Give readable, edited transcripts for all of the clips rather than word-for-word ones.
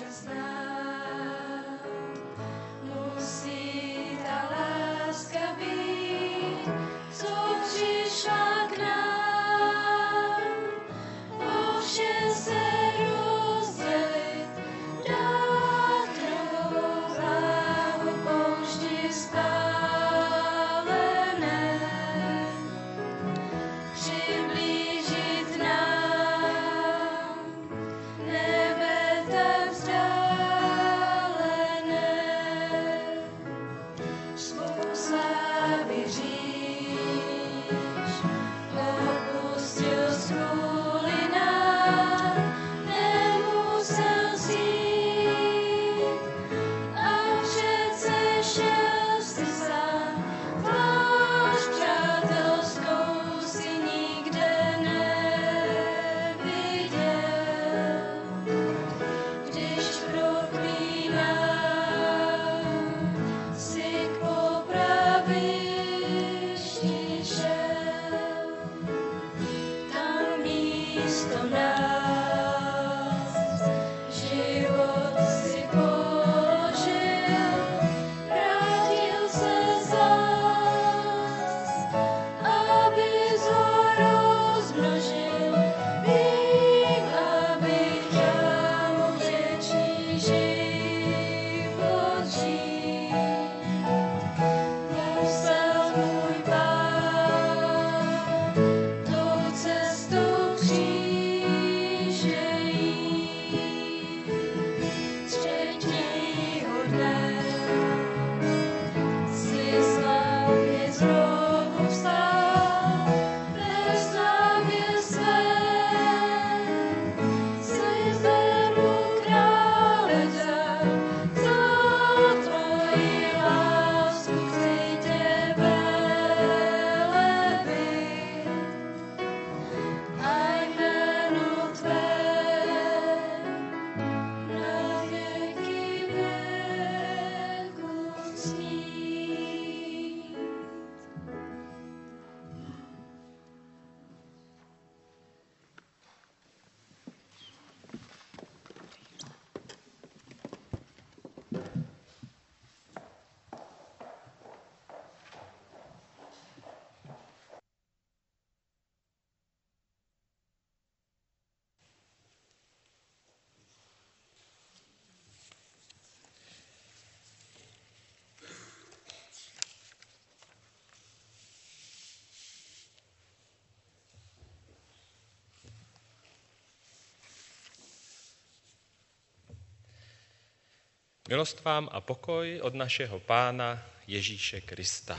Milost vám a pokoj od našeho Pána Ježíše Krista.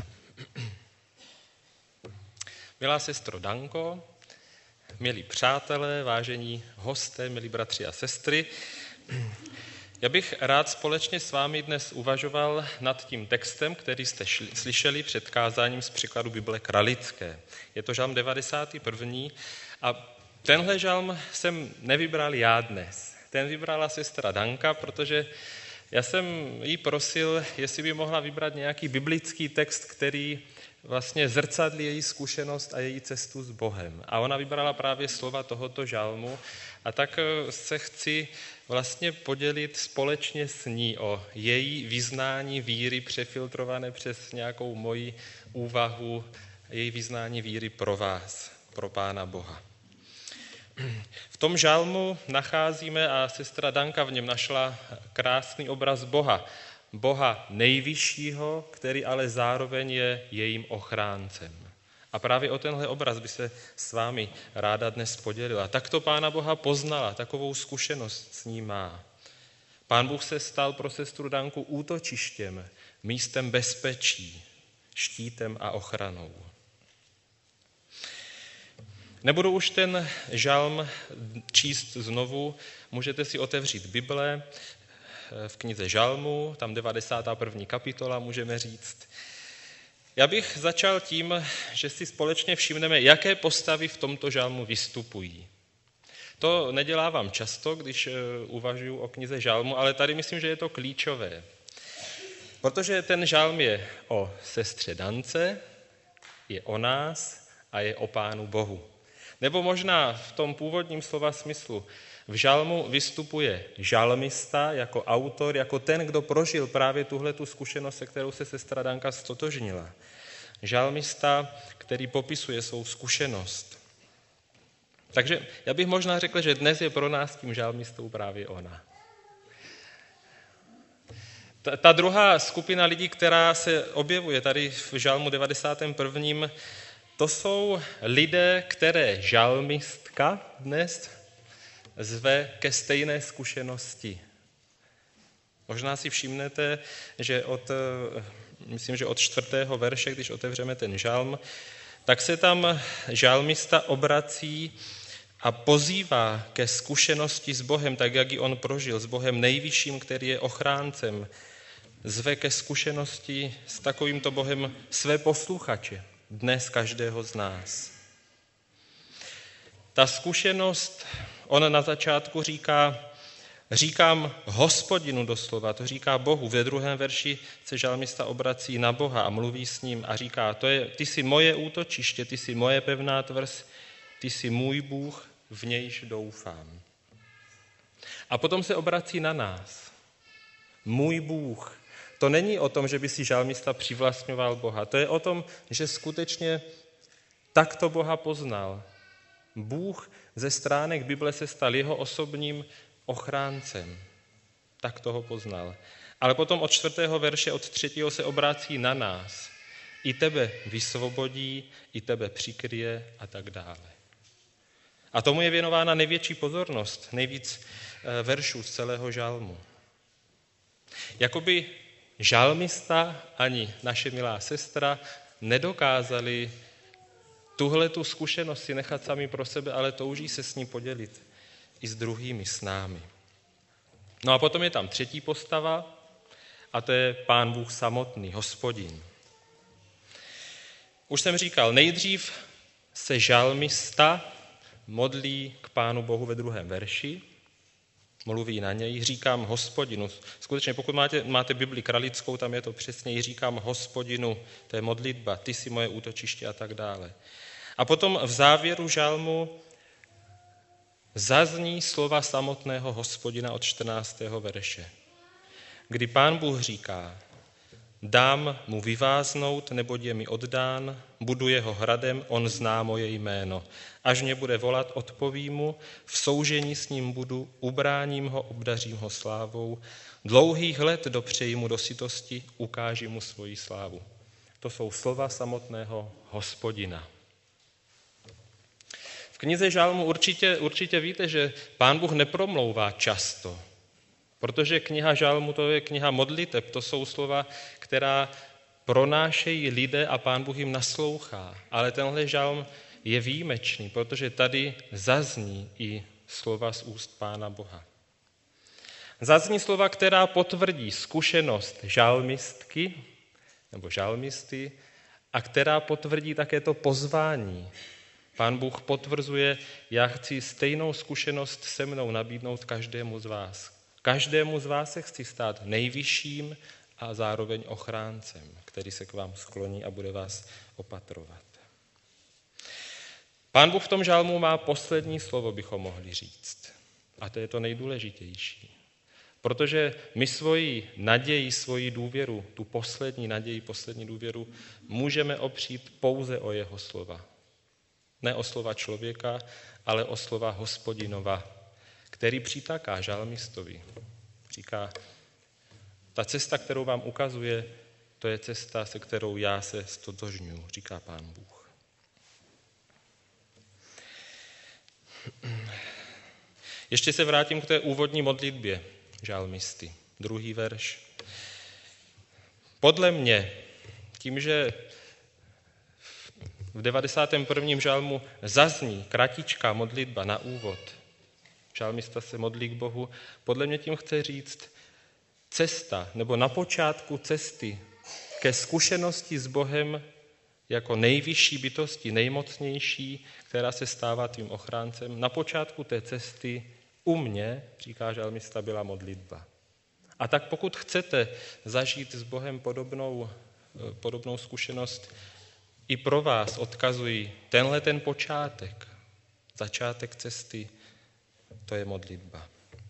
Milá sestro Danko, milí přátelé, vážení hosté, milí bratři a sestry, já bych rád společně s vámi dnes uvažoval nad tím textem, který jste slyšeli před kázáním z překladu Bible Kralické. Je to žalm 91. A tenhle žalm jsem nevybral já dnes. Ten vybrala sestra Danka, protože já jsem jí prosil, jestli by mohla vybrat nějaký biblický text, který vlastně zrcadlí její zkušenost a její cestu s Bohem. A ona vybrala právě slova tohoto žalmu a tak se chci vlastně podělit společně s ní o její vyznání víry přefiltrované přes nějakou moji úvahu, její vyznání víry pro vás, pro Pána Boha. V tom žalmu nacházíme, a sestra Danka v něm našla krásný obraz Boha. Boha nejvyššího, který ale zároveň je jejím ochráncem. A právě o tenhle obraz by se s vámi ráda dnes podělila. Tak to Pána Boha poznala, takovou zkušenost s ním má. Pán Bůh se stal pro sestru Danku útočištěm, místem bezpečí, štítem a ochranou. Nebudu už ten žalm číst znovu, můžete si otevřít Bible v knize Žalmu, tam 91. kapitola, můžeme říct. Já bych začal tím, že si společně všimneme, jaké postavy v tomto žalmu vystupují. To nedělávám často, když uvažuji o knize Žalmu, ale tady myslím, že je to klíčové. Protože ten žalm je o sestře Dance, je o nás a je o Pánu Bohu. Nebo možná v tom původním slova smyslu v žalmu vystupuje žalmista jako autor, jako ten, kdo prožil právě tuhletu zkušenost, se kterou se sestra Danka ztotožnila. Žalmista, který popisuje svou zkušenost. Takže já bych možná řekl, že dnes je pro nás tím žalmistou právě ona. Ta druhá skupina lidí, která se objevuje tady v žalmu 91., to jsou lidé, které žalmistka dnes zve ke stejné zkušenosti. Možná si všimnete, že myslím, že od 4. verše, když otevřeme ten žalm, tak se tam žalmista obrací a pozývá ke zkušenosti s Bohem, tak jak ji on prožil, s Bohem nejvyšším, který je ochráncem. Zve ke zkušenosti s takovýmto Bohem své posluchače, dnes každého z nás. Ta zkušenost, on na začátku říkám Hospodinu doslova, to říká Bohu. Ve 2. verši se žalmista obrací na Boha a mluví s ním a říká, ty jsi moje útočiště, ty jsi moje pevná tvrz, ty jsi můj Bůh, v nějž doufám. A potom se obrací na nás. Můj Bůh. To není o tom, že by si žalmista přivlastňoval Boha. To je o tom, že skutečně takto Boha poznal. Bůh ze stránek Bible se stal jeho osobním ochráncem. Tak toho poznal. Ale potom od 4. verše, od 3. se obrácí na nás. I tebe vysvobodí, i tebe přikryje a tak dále. A tomu je věnována největší pozornost, nejvíc veršů z celého žalmu. Jakoby žalmista ani naše milá sestra nedokázali tuhletu zkušenost si nechat sami pro sebe, ale touží se s ní podělit i s druhými, s námi. No a potom je tam třetí postava a to je Pán Bůh samotný, Hospodin. Už jsem říkal, nejdřív se žalmista modlí k Pánu Bohu ve 2. verši, mluví na něj, říkám Hospodinu. Skutečně, pokud máte Bibli kralickou, tam je to přesně, říkám Hospodinu, to je modlitba, ty jsi moje útočiště a tak dále. A potom v závěru žalmu zazní slova samotného Hospodina od 14. verše, kdy Pán Bůh říká, dám mu vyváznout, neboť je mi oddán, budu jeho hradem, on zná moje jméno. Až mě bude volat, odpovím mu, v soužení s ním budu, ubráním ho, obdařím ho slávou, dlouhých let dopřeji mu do sytosti, ukáži mu svoji slávu. To jsou slova samotného Hospodina. V knize Žalmu určitě víte, že Pán Bůh nepromlouvá často, protože kniha Žalmu to je kniha modliteb, to jsou slova, která pronášejí lidé a Pán Bůh jim naslouchá. Ale tenhle žalm je výjimečný, protože tady zazní i slova z úst Pána Boha. Zazní slova, která potvrdí zkušenost žalmistky nebo žalmisty a která potvrdí také to pozvání. Pán Bůh potvrzuje, já chci stejnou zkušenost se mnou nabídnout každému z vás. Každému z vás se chci stát nejvyšším a zároveň ochráncem, který se k vám skloní a bude vás opatrovat. Pán Bůh v tom žalmu má poslední slovo, bychom mohli říct. A to je to nejdůležitější. Protože my svoji naději, svoji důvěru, tu poslední naději, poslední důvěru, můžeme opřít pouze o jeho slova. Ne o slova člověka, ale o slova Hospodinova, který přitaká žalmistovi. Říká, ta cesta, kterou vám ukazuje, to je cesta, se kterou já se ztotožňuji, říká Pán Bůh. Ještě se vrátím k té úvodní modlitbě žalmisty. 2. verš. Podle mě, tím, že v 91. žalmu zazní kratičká modlitba na úvod, žalmista se modlí k Bohu, podle mě tím chce říct cesta, nebo na počátku cesty ke zkušenosti s Bohem jako nejvyšší bytosti, nejmocnější, která se stává tvým ochráncem. Na počátku té cesty u mě, říká žalmista, byla modlitba. A tak pokud chcete zažít s Bohem podobnou zkušenost, i pro vás odkazuji tenhle ten počátek, začátek cesty, To je modlitba.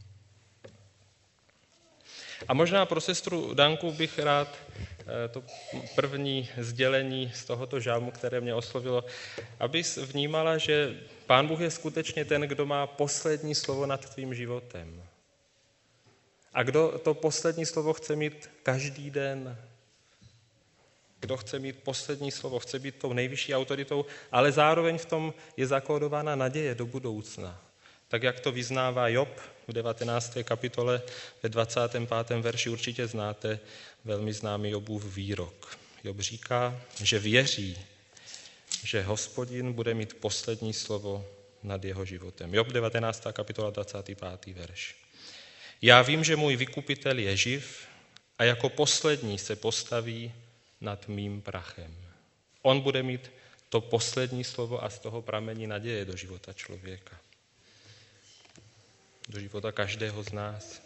A možná pro sestru Danku bych rád to první sdělení z tohoto žalmu, které mě oslovilo, abys vnímala, že Pán Bůh je skutečně ten, kdo má poslední slovo nad tvým životem. A kdo to poslední slovo chce mít každý den, kdo chce mít poslední slovo, chce být tou nejvyšší autoritou, ale zároveň v tom je zakódována naděje do budoucna. Tak jak to vyznává Job v 19. kapitole ve 25. verši, určitě znáte velmi známý Jobův výrok. Job říká, že věří, že Hospodin bude mít poslední slovo nad jeho životem. Job 19. kapitola 25. verš. Já vím, že můj vykupitel je živ a jako poslední se postaví nad mým prachem. On bude mít to poslední slovo a z toho pramení naděje do života člověka. Do života každého z nás.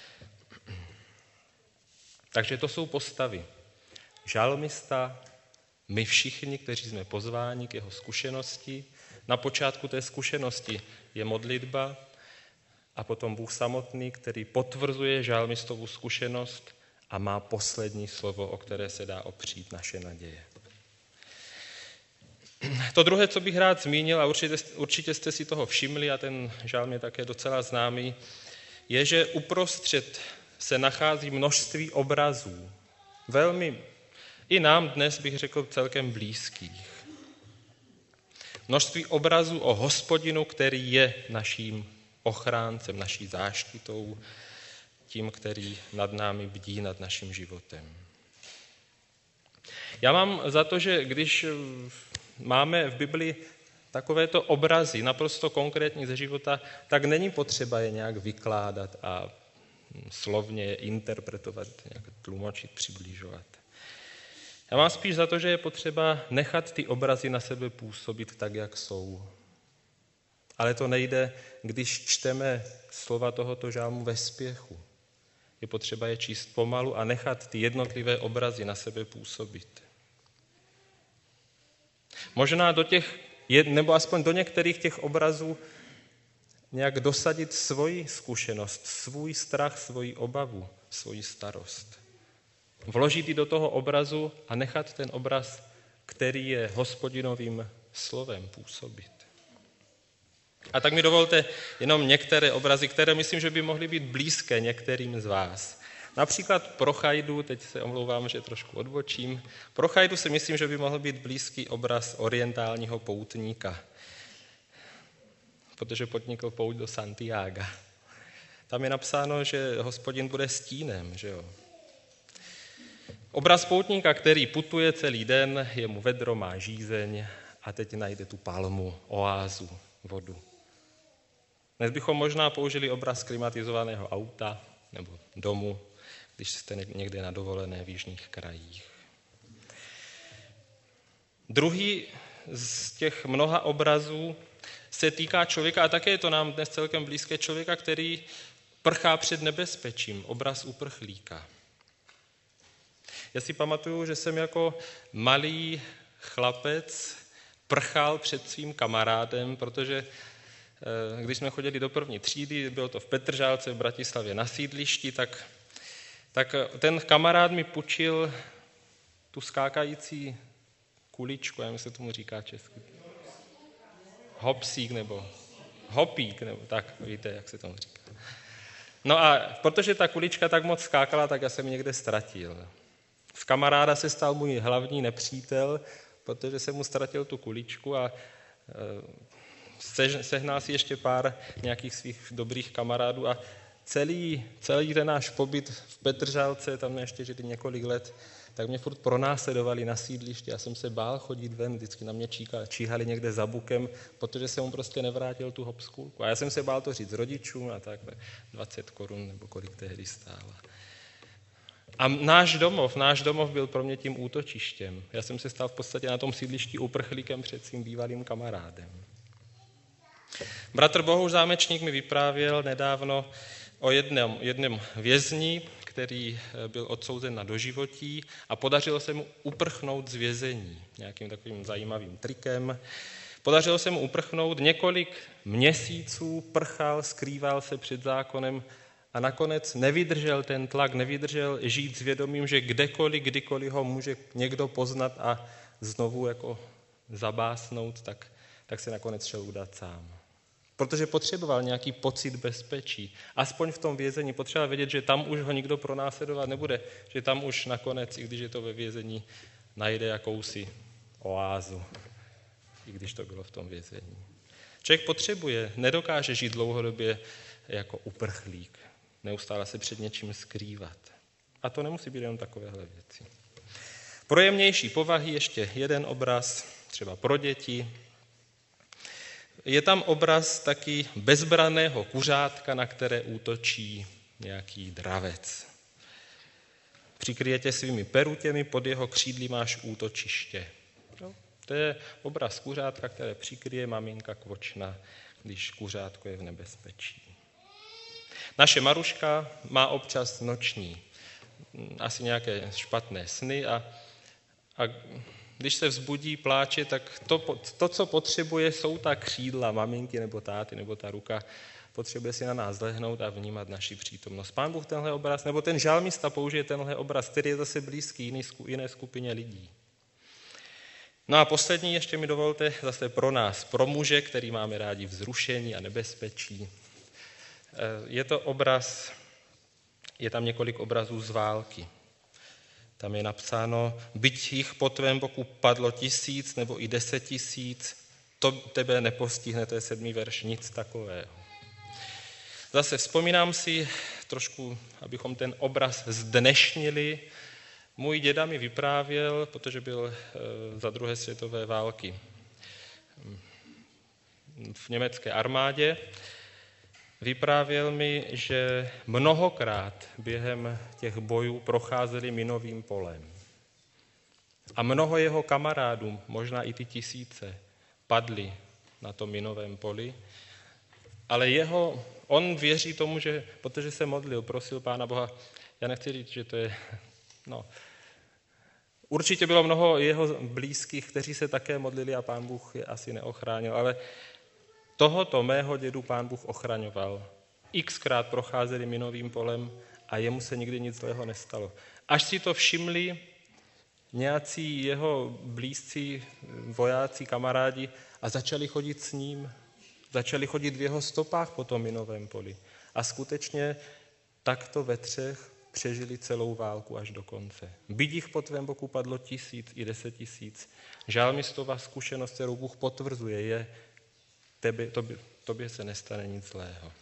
Takže to jsou postavy. Žalmista, my všichni, kteří jsme pozváni k jeho zkušenosti. Na počátku té zkušenosti je modlitba a potom Bůh samotný, který potvrzuje žalmistovu zkušenost a má poslední slovo, o které se dá opřít naše naděje. To druhé, co bych rád zmínil, a určitě jste si toho všimli, a ten žalm je také docela známý, je, že uprostřed se nachází množství obrazů. Velmi, i nám dnes bych řekl celkem blízkých. Množství obrazů o Hospodinu, který je naším ochráncem, naší záštitou, tím, který nad námi bdí, nad naším životem. Já mám za to, že když máme v Bibli takovéto obrazy, naprosto konkrétní ze života, tak není potřeba je nějak vykládat a slovně je interpretovat, nějak tlumočit, přibližovat. Já mám spíš za to, že je potřeba nechat ty obrazy na sebe působit tak, jak jsou. Ale to nejde, když čteme slova tohoto žalmu ve spěchu. Je potřeba je číst pomalu a nechat ty jednotlivé obrazy na sebe působit. Možná nebo aspoň do některých těch obrazů nějak dosadit svoji zkušenost, svůj strach, svoji obavu, svoji starost. Vložit ji do toho obrazu a nechat ten obraz, který je Hospodinovým slovem, působit. A tak mi dovolte jenom některé obrazy, které myslím, že by mohly být blízké některým z vás. Například pro Chajdu, teď se omlouvám, že trošku odbočím, pro Chajdu si myslím, že by mohl být blízký obraz orientálního poutníka, protože podnikl pouť do Santiaga. Tam je napsáno, že Hospodin bude stínem, že jo. Obraz poutníka, který putuje celý den, je mu vedro, má žízeň a teď najde tu palmu, oázu, vodu. Dnes bychom možná použili obraz klimatizovaného auta nebo domu, když jste někde na dovolené v jižních krajích. Druhý z těch mnoha obrazů se týká člověka, a také je to nám dnes celkem blízké, člověka, který prchá před nebezpečím, obraz uprchlíka. Já si pamatuju, že jsem jako malý chlapec prchal před svým kamarádem, protože když jsme chodili do první třídy, bylo to v Petržálce v Bratislavě na sídlišti, tak ten kamarád mi půjčil tu skákající kuličku, já nevím, se tomu říká česky. Hopsík nebo hopík, nebo tak, víte, jak se tomu říká. No a protože ta kulička tak moc skákala, tak já jsem ji někde ztratil. Z kamaráda se stal můj hlavní nepřítel, protože jsem mu ztratil tu kuličku a sehnal si ještě pár nějakých svých dobrých kamarádů a celý ten náš pobyt v Petržálce, tam jsme ještě žili několik let, tak mě furt pronásledovali na sídlišti, já jsem se bál chodit ven, vždycky na mě číhali někde za bukem, protože jsem mu prostě nevrátil tu hopskulku. A já jsem se bál to říct rodičům a tak 20 korun nebo kolik tehdy stála. A náš domov byl pro mě tím útočištěm. Já jsem se stal v podstatě na tom sídlišti uprchlíkem před svým bývalým kamarádem. Bratr Bohuš Zámečník mi vyprávěl nedávno o jednom vězni, který byl odsouzen na doživotí a podařilo se mu uprchnout z vězení nějakým takovým zajímavým trikem. Podařilo se mu uprchnout, několik měsíců prchal, skrýval se před zákonem a nakonec nevydržel ten tlak, nevydržel žít s vědomím, že kdekoliv, kdykoliv ho může někdo poznat a znovu jako zabásnout, tak se nakonec šel udat sám. Protože potřeboval nějaký pocit bezpečí. Aspoň v tom vězení potřeboval vědět, že tam už ho nikdo pronásledovat nebude, že tam už nakonec, i když je to ve vězení, najde jakousi oázu, i když to bylo v tom vězení. Člověk potřebuje, nedokáže žít dlouhodobě jako uprchlík, neustále se před něčím skrývat. A to nemusí být jenom takovéhle věci. Pro jemnější povahy ještě jeden obraz, třeba pro děti. Je tam obraz taky bezbranného kuřátka, na které útočí nějaký dravec. Přikryje tě svými perutěmi, pod jeho křídly máš útočiště. No, to je obraz kuřátka, které přikryje maminka kvočna, když kuřátko je v nebezpečí. Naše Maruška má občas noční, asi nějaké špatné sny a když se vzbudí, pláče, tak to, co potřebuje, jsou ta křídla maminky nebo táty nebo ta ruka. Potřebuje si na nás lehnout a vnímat naši přítomnost. Pán Bůh tenhle obraz, nebo ten žalmista použije tenhle obraz, který je zase blízký jiné skupině lidí. No a poslední ještě mi dovolte zase pro nás, pro muže, který máme rádi vzrušení a nebezpečí. Je to obraz, je tam několik obrazů z války. Tam je napsáno, byť jich po tvém boku padlo 1000 nebo i 10 000, to tebe nepostihne, to je 7. verš, nic takového. Zase vzpomínám si trošku, abychom ten obraz zdnešnili. Můj děda mi vyprávěl, protože byl za druhé světové války v německé armádě, vyprávěl mi, že mnohokrát během těch bojů procházeli minovým polem. A mnoho jeho kamarádů, možná i ty 1000, padli na tom minovém poli, ale on věří tomu, že protože se modlil, prosil Pána Boha, já nechci říct, že to je, určitě bylo mnoho jeho blízkých, kteří se také modlili a Pán Bůh je asi neochránil, ale tohoto mého dědu Pán Bůh ochraňoval. Xkrát procházeli minovým polem a jemu se nikdy nic zlého nestalo. Až si to všimli nějací jeho blízcí vojáci, kamarádi a začali chodit s ním, začali chodit v jeho stopách po tom minovém poli. A skutečně takto ve 3 přežili celou válku až do konce. Byť jich po tvém boku padlo 1000 i 10 000. Žalmistova zkušenost, kterou Bůh potvrzuje, je, tobě se nestane nic zlého.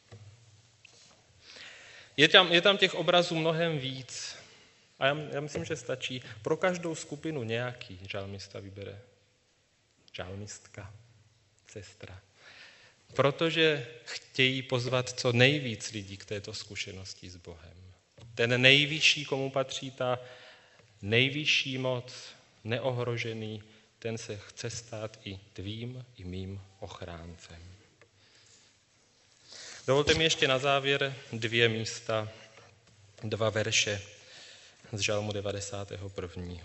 Je tam těch obrazů mnohem víc. A já myslím, že stačí. Pro každou skupinu nějaký žalmista vybere. Žalmistka, sestra. Protože chtějí pozvat co nejvíc lidí k této zkušenosti s Bohem. Ten nejvyšší, komu patří ta nejvyšší moc, neohrožený, ten se chce stát i tvým, i mým ochráncem. Dovolte mi ještě na závěr 2 místa, 2 verše z Žalmu 91.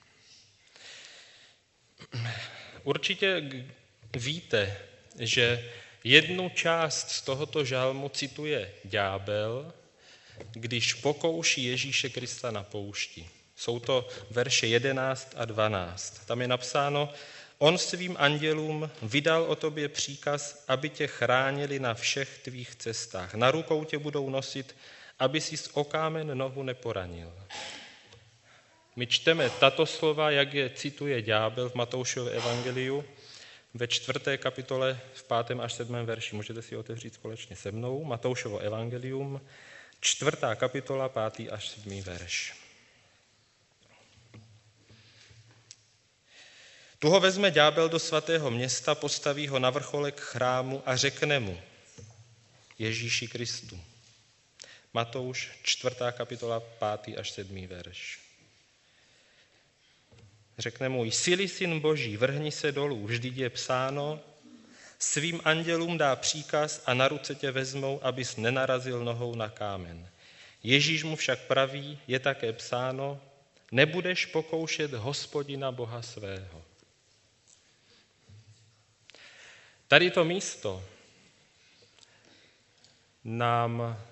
Určitě víte, že jednu část z tohoto žalmu cituje ďábel, když pokouší Ježíše Krista na poušti. Jsou to verše 11 a 12. Tam je napsáno, on svým andělům vydal o tobě příkaz, aby tě chránili na všech tvých cestách. Na rukou tě budou nosit, aby si s o kámen nohu neporanil. My čteme tato slova, jak je cituje ďábel v Matoušově evangeliu, ve 4. kapitole v 5. až 7. verši. Můžete si otevřít společně se mnou. Matoušovo evangelium, 4. kapitola, 5. až 7. verš. Tu ho vezme ďábel do svatého města, postaví ho na vrcholek chrámu a řekne mu, Ježíši Kristu. Matouš, 4. kapitola, 5. až 7. verš. Řekne mu, jsi-li syn Boží, vrhni se dolů, vždyť je psáno, svým andělům dá příkaz a na ruce tě vezmou, abys nenarazil nohou na kámen. Ježíš mu však praví, je také psáno, nebudeš pokoušet Hospodina Boha svého. Tady to místo nám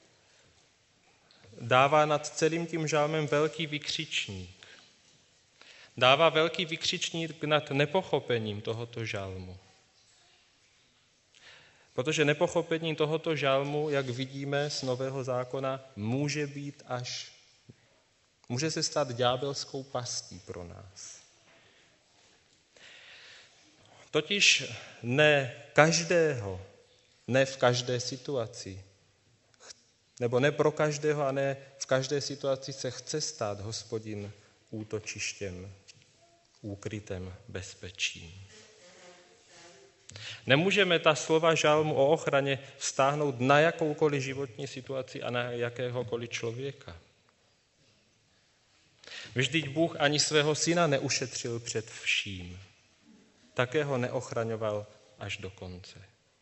dává nad celým tím žalmem velký vykřičník. Dává velký vykřičník nad nepochopením tohoto žalmu. Protože nepochopení tohoto žalmu, jak vidíme z Nového zákona, může se stát ďábelskou pastí pro nás. Totiž ne v každé situaci, nebo ne pro každého a ne v každé situaci se chce stát Hospodin útočištěm, úkrytem, bezpečím. Nemůžeme ta slova žalmu o ochraně vztáhnout na jakoukoliv životní situaci a na jakéhokoliv člověka. Vždyť Bůh ani svého syna neušetřil před vším. Také ho neochraňoval až do konce.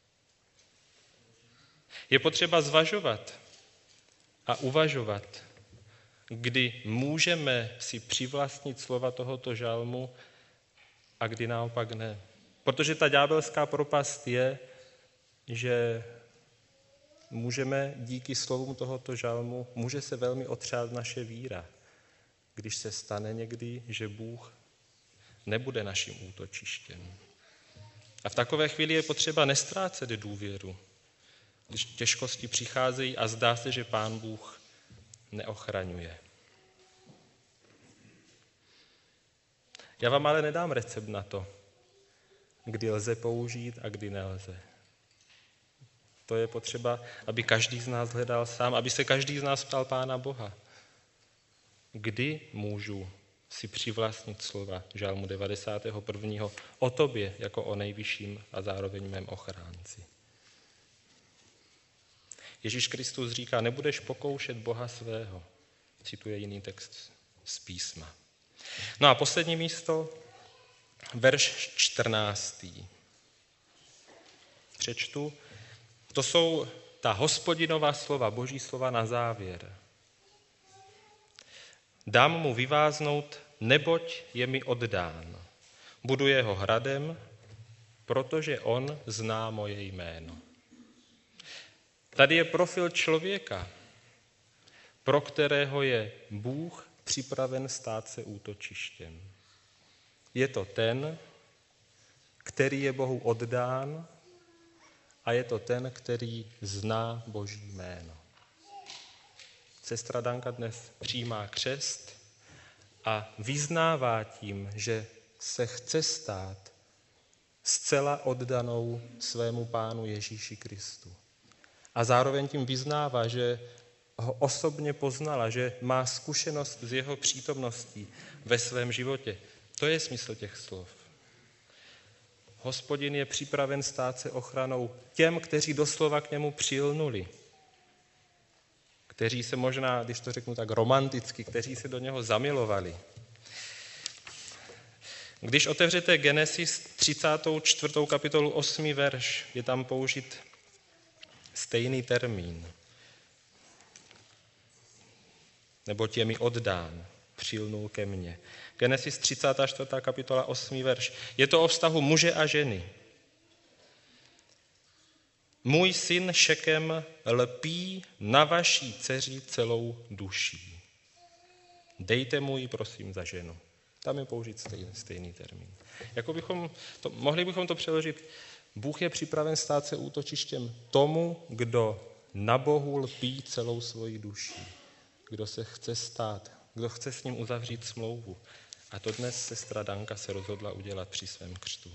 Je potřeba zvažovat a uvažovat, kdy můžeme si přivlastnit slova tohoto žalmu a kdy naopak ne. Protože ta ďábelská propast je, že můžeme díky slovům tohoto žalmu, může se velmi otřát naše víra, když se stane někdy, že Bůh nebude naším útočištěm. A v takové chvíli je potřeba nestrácet důvěru, když těžkosti přicházejí a zdá se, že Pán Bůh neochraňuje. Já vám ale nedám recept na to, kdy lze použít a kdy nelze. To je potřeba, aby každý z nás hledal sám, aby se každý z nás ptal Pána Boha. Kdy můžu si přivlastnit slova žalmu 91. o tobě jako o nejvyšším a zároveň mém ochránci. Ježíš Kristus říká, nebudeš pokoušet Boha svého. Cituje jiný text z písma. No a poslední místo, verš 14. Přečtu. To jsou ta Hospodinová slova, Boží slova na závěr. Dám mu vyváznout, neboť je mi oddán. Budu jeho hradem, protože on zná moje jméno. Tady je profil člověka, pro kterého je Bůh připraven stát se útočištěm. Je to ten, který je Bohu oddán a je to ten, který zná Boží jméno. Sestra Danka dnes přijímá křest a vyznává tím, že se chce stát zcela oddanou svému Pánu Ježíši Kristu. A zároveň tím vyznává, že ho osobně poznala, že má zkušenost z jeho přítomností ve svém životě. To je smysl těch slov. Hospodin je připraven stát se ochranou těm, kteří doslova k němu přilnuli. Kteří se možná, když to řeknu tak romanticky, kteří se do něho zamilovali. Když otevřete Genesis 34. kapitolu 8. verš, je tam použit stejný termín. Neboť je mi oddán, přilnul ke mně. Genesis 34. kapitola 8. verš. Je to o vztahu muže a ženy. Můj syn Šekem lpí na vaší dceři celou duší. Dejte mu ji, prosím, za ženu. Tam je použít stejný termín. Mohli bychom to přeložit. Bůh je připraven stát se útočištěm tomu, kdo na Bohu lpí celou svoji duší. Kdo se chce stát, kdo chce s ním uzavřít smlouvu. A to dnes sestra Danka se rozhodla udělat při svém křtu.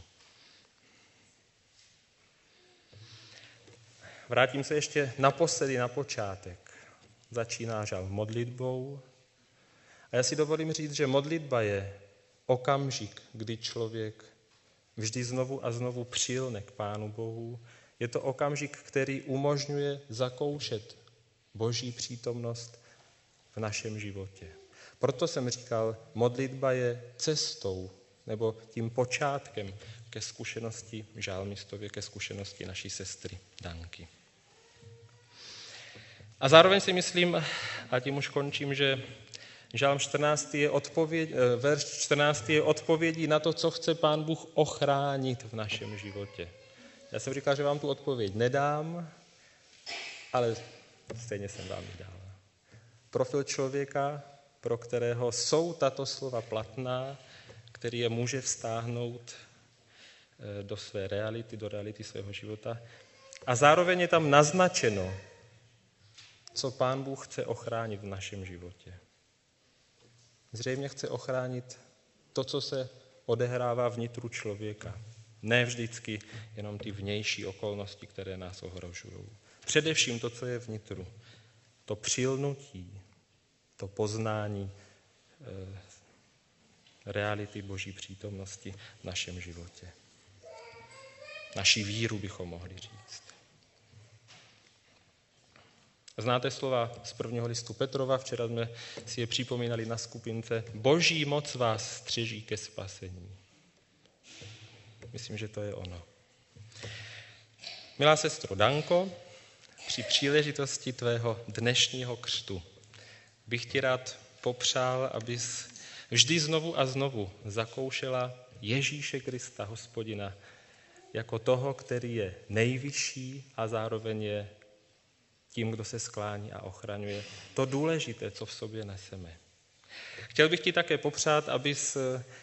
Vrátím se ještě naposledy na počátek. Začíná žalm modlitbou. A já si dovolím říct, že modlitba je okamžik, kdy člověk vždy znovu a znovu přilne k Pánu Bohu. Je to okamžik, který umožňuje zakoušet Boží přítomnost v našem životě. Proto jsem říkal, modlitba je cestou nebo tím počátkem ke zkušenosti žalmistově, ke zkušenosti naší sestry Danky. A zároveň si myslím, a tím už končím, že žalm 14. verš 14. je odpovědí na to, co chce Pán Bůh ochránit v našem životě. Já jsem říkal, že vám tu odpověď nedám, ale stejně jsem vám ji dal. Profil člověka, pro kterého jsou tato slova platná, který je může vztáhnout do své reality, do reality svého života. A zároveň je tam naznačeno, co Pán Bůh chce ochránit v našem životě. Zřejmě chce ochránit to, co se odehrává vnitru člověka. Ne vždycky jenom ty vnější okolnosti, které nás ohrožují. Především to, co je vnitru. To přilnutí, to poznání reality Boží přítomnosti v našem životě. Naší víru bychom mohli říct. Znáte slova z prvního listu Petrova, včera jsme si je připomínali na skupince. Boží moc vás střeží ke spasení. Myslím, že to je ono. Milá sestro Danko, při příležitosti tvého dnešního křtu bych ti rád popřál, abys vždy znovu a znovu zakoušela Ježíše Krista, Hospodina, jako toho, který je nejvyšší a zároveň je tím, kdo se sklání a ochraňuje to důležité, co v sobě neseme. Chtěl bych ti také popřát, abys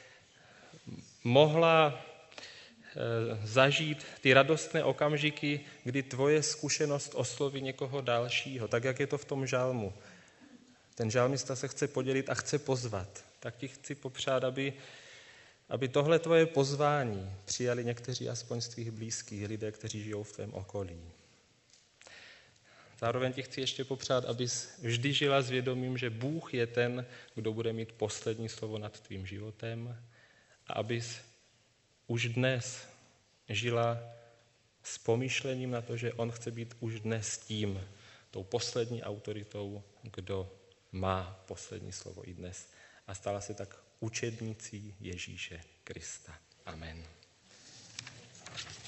mohla zažít ty radostné okamžiky, kdy tvoje zkušenost osloví někoho dalšího, tak jak je to v tom žalmu. Ten žalmista se chce podělit a chce pozvat. Tak ti chci popřát, aby tohle tvoje pozvání přijali někteří aspoň z tvých blízkých lidé, kteří žijou v tvém okolí. Zároveň ti chci ještě popřát, abys vždy žila s vědomím, že Bůh je ten, kdo bude mít poslední slovo nad tvým životem a abys už dnes žila s pomýšlením na to, že on chce být už dnes tím, tou poslední autoritou, kdo má poslední slovo i dnes. A stala se tak učednicí Ježíše Krista. Amen.